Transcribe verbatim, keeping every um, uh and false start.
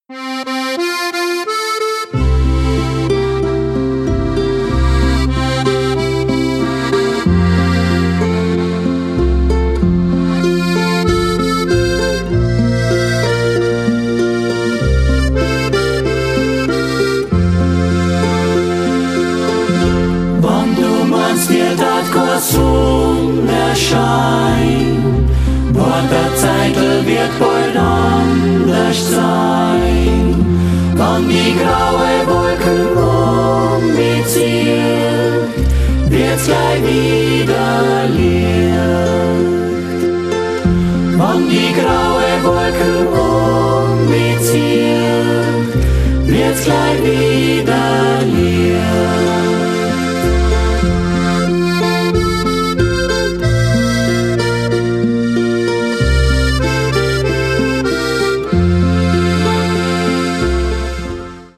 Sonne erscheint, Wort der Zeitel wird bald anders sein. Wann die graue Wolken um mich ziehen, wird's gleich wieder Licht. Wann die graue